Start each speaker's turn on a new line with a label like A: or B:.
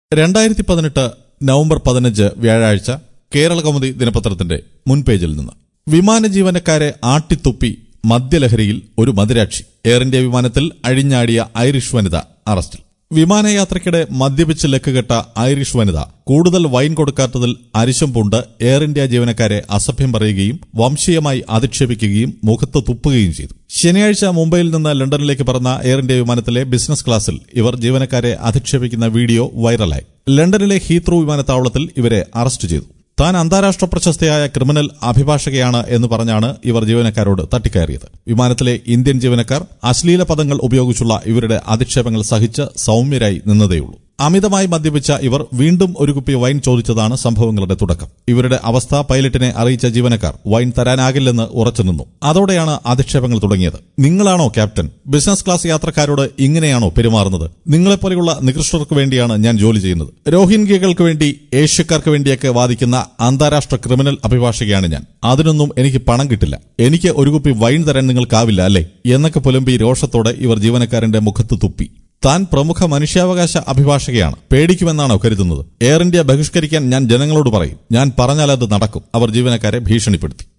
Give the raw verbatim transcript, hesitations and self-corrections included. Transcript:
A: രണ്ടായിരത്തി പതിനെട്ട് നവംബർ പതിനഞ്ച് വ്യാഴാഴ്ച കേരള കൗമുദി ദിനപത്രത്തിന്റെ മുൻപേജിൽ നിന്ന് വിമാന ജീവനക്കാരെ ആട്ടിത്തുപ്പി മദ്യലഹരിയിൽ ഒരു മദിരാക്ഷി. എയർ ഇന്ത്യ വിമാനത്തിൽ അഴിഞ്ഞാടിയ ഐറിഷ് വനിത അറസ്റ്റിൽ. വിമാനയാത്രയ്ക്കിടെ മദ്യപിച്ച് ലക്കുകെട്ട ഐറിഷ് വനിത കൂടുതൽ വൈൻ കൊടുക്കാത്തതിൽ അരിശം പൂണ്ട് എയർ ഇന്ത്യ ജീവനക്കാരെ അസഭ്യം പറയുകയും വംശീയമായി അധിക്ഷേപിക്കുകയും മുഖത്ത് തുപ്പുകയും ചെയ്തു. ശനിയാഴ്ച മുംബൈയിൽ നിന്ന് ലണ്ടനിലേക്ക് പറന്ന എയർ ഇന്ത്യ വിമാനത്തിലെ ബിസിനസ് ക്ലാസിൽ ഇവർ ജീവനക്കാരെ അധിക്ഷേപിക്കുന്ന വീഡിയോ വൈറലായി. ലണ്ടനിലെ ഹീത്രൂ വിമാനത്താവളത്തിൽ ഇവരെ അറസ്റ്റ് ചെയ്തു. താൻ അന്താരാഷ്ട്ര പ്രശസ്തയായ ക്രിമിനൽ അഭിഭാഷകയാണ് എന്ന് പറഞ്ഞാണ് ഇവർ ജീവനക്കാരോട് തട്ടിക്കയറിയത്. വിമാനത്തിലെ ഇന്ത്യൻ ജീവനക്കാർ അശ്ലീല പദങ്ങൾ ഉപയോഗിച്ചുള്ള ഇവരുടെ അധിക്ഷേപങ്ങൾ സഹിച്ച് സൌമ്യരായി നിന്നതേയുള്ളൂ. അമിതമായി മദ്യപിച്ച ഇവർ വീണ്ടും ഒരു കുപ്പി വൈൻ ചോദിച്ചതാണ് സംഭവങ്ങളുടെ തുടക്കം. ഇവരുടെ അവസ്ഥ പൈലറ്റിനെ അറിയിച്ച ജീവനക്കാർ വൈൻ തരാനാകില്ലെന്ന് ഉറച്ചുനിന്നു. അതോടെയാണ് അധിക്ഷേപങ്ങൾ തുടങ്ങിയത്. നിങ്ങളാണോ ക്യാപ്റ്റൻ? ബിസിനസ് ക്ലാസ് യാത്രക്കാരോട് ഇങ്ങനെയാണോ പെരുമാറുന്നത്? നിങ്ങളെപ്പോലെയുള്ള നികൃഷ്ടർക്ക് വേണ്ടിയാണ് ഞാൻ ജോലി ചെയ്യുന്നത്. രോഹിംഗ്യകൾക്ക് വേണ്ടി, ഏഷ്യക്കാർക്ക് വേണ്ടിയൊക്കെ വാദിക്കുന്ന അന്താരാഷ്ട്ര ക്രിമിനൽ അഭിഭാഷകയാണ് ഞാൻ. അതിനൊന്നും എനിക്ക് പണം കിട്ടില്ല. എനിക്ക് ഒരു കുപ്പി വൈൻ തരാൻ നിങ്ങൾക്കാവില്ല അല്ലേ എന്നൊക്കെ പുലമ്പി രോഷത്തോടെ ഇവർ ജീവനക്കാരന്റെ മുഖത്ത് തുപ്പി. താൻ പ്രമുഖ മനുഷ്യാവകാശ അഭിഭാഷകയാണ്, പേടിക്കുമെന്നാണോ കരുതുന്നത്? എയർ ഇന്ത്യ ബഹിഷ്കരിക്കാൻ ഞാൻ ജനങ്ങളോട് പറയും. ഞാൻ പറഞ്ഞാൽ അത് നടക്കും. അവർ ജീവനക്കാരെ ഭീഷണിപ്പെടുത്തി.